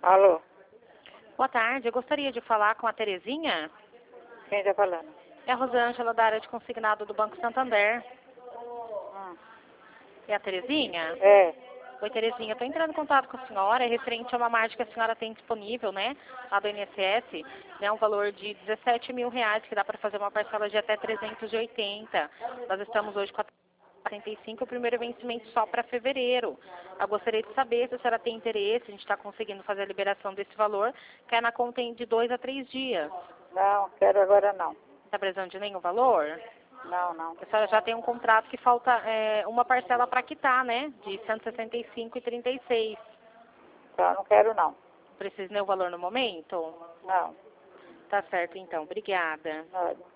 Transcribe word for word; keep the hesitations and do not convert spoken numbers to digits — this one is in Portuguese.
Alô? Boa tarde, eu gostaria de falar com a Terezinha. Quem está falando? É a Rosângela, da área de consignado do Banco Santander. Hum. É a Terezinha? É. Oi, Terezinha, eu estou entrando em contato com a senhora, é referente a uma margem que a senhora tem disponível, né, lá do I N S S, né, um valor de dezessete mil reais, que dá para fazer uma parcela de até trezentos e oitenta. Nós estamos hoje com a quarenta e cinco, o primeiro vencimento só para fevereiro. Eu gostaria de saber se a senhora tem interesse, a gente está conseguindo fazer a liberação desse valor, que é na conta em de dois a três dias. Não, quero agora não. Não está precisando de nenhum valor? Não, não. A senhora já tem um contrato que falta é, uma parcela para quitar, né? De cento e sessenta e cinco e trinta e seis. Tá, não quero não. Precisa nenhum valor no momento? Não. Tá certo, então. Obrigada. Nada.